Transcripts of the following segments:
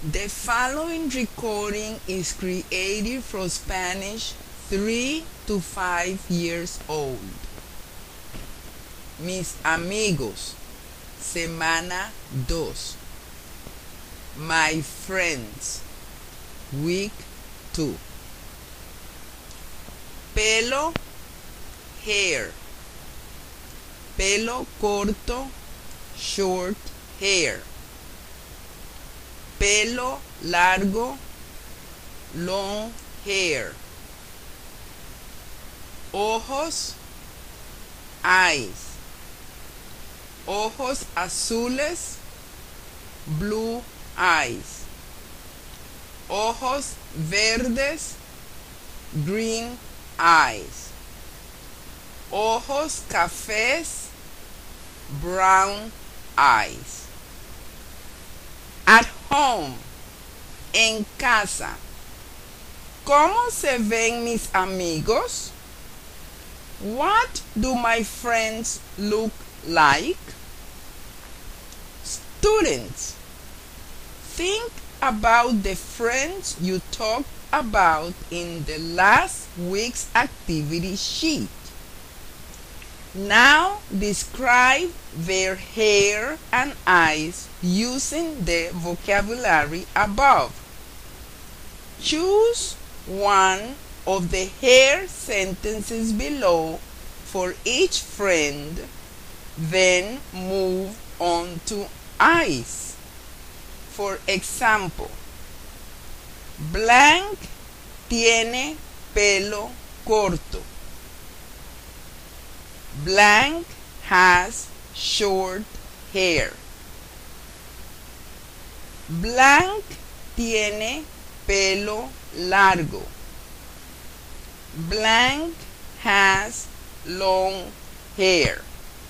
The following recording is created for Spanish 3 to 5 years old. Mis amigos, semana 2. My friends, week 2. Pelo, hair. Pelo corto, short hair. Pelo largo, long hair. Ojos, eyes. Ojos azules, blue eyes. Ojos verdes, green eyes. Ojos cafés, brown eyes. At home, en casa. ¿Cómo se ven mis amigos? What do my friends look like? Students, think about the friends you talked about in the last week's activity sheet. Now describe their hair and eyes using the vocabulary above. Choose one of the hair sentences below for each friend, then move on to eyes. For example, Blank tiene pelo corto. Blank has short hair. Blank tiene pelo largo. Blank has long hair.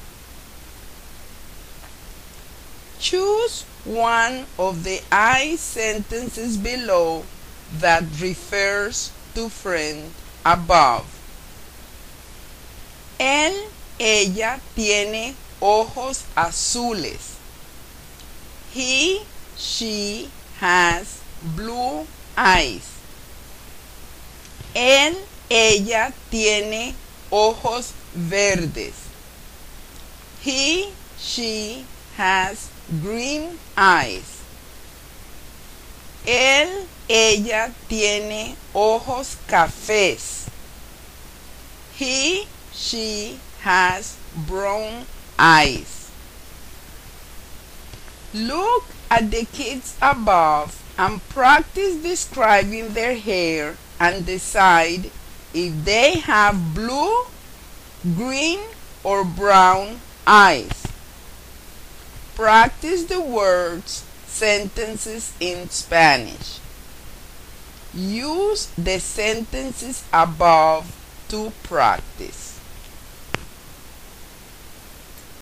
Choose one of the I sentences below that refers to friend above. Ella tiene ojos azules. She has blue eyes. Ella tiene ojos verdes. She has green eyes. Ella tiene ojos cafés. She has brown eyes. Look at the kids above and practice describing their hair and decide if they have blue, green, or brown eyes. Practice the words sentences in Spanish. Use the sentences above to practice.